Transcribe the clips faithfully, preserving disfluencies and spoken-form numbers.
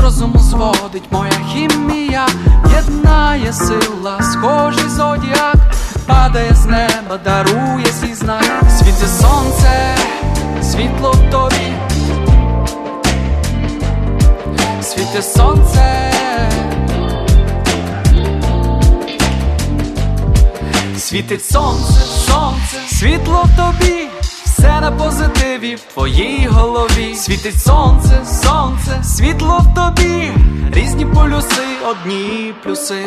розуму зводить моя хімія, єднає сила, схожий зодіак, падає з неба, дарує свій знак. Світить сонце, світло в тобі, світить сонце, світить сонце, сонце, світло в тобі, все на позитиві в твоїй голові. Світить сонце, сонце, світло в тобі, різні полюси, одні плюси.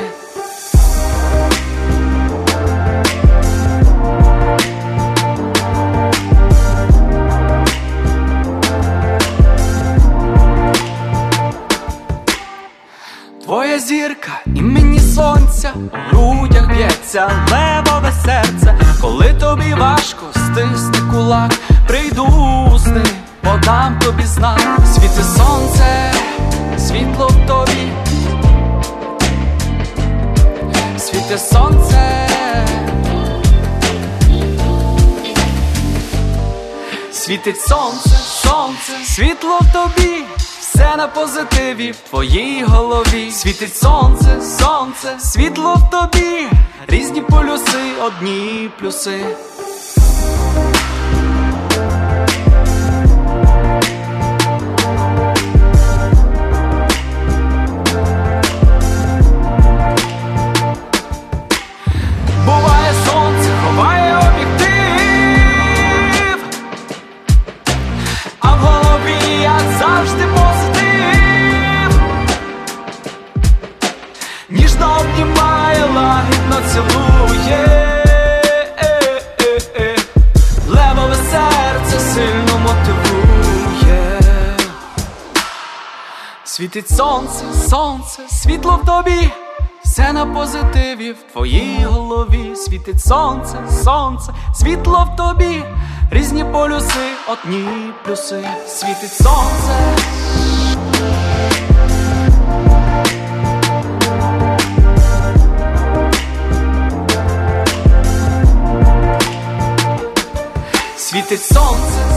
Твоя зірка імені сонця, у грудях б'ється левове серце. Коли тобі важко, стисни кулак, прийду з ним, подам тобі знак. Світить сонце, світло в тобі, світить сонце, світить сонце, сонце, світло в тобі, все на позитиві в твоїй голові. Світить сонце, сонце, світло в тобі, різні полюси, одні плюси. Буває сонце, ховає об'єктив, а в голові як завжди позитив. Ніжно обнімає, лагідно цілує, левове серце сильно мотивує. Світить сонце, сонце, світло в тобі, все на позитиві в твоїй голові. Світить сонце, сонце, світло в тобі, різні полюси, одні плюси. Світить сонце, світить сонце,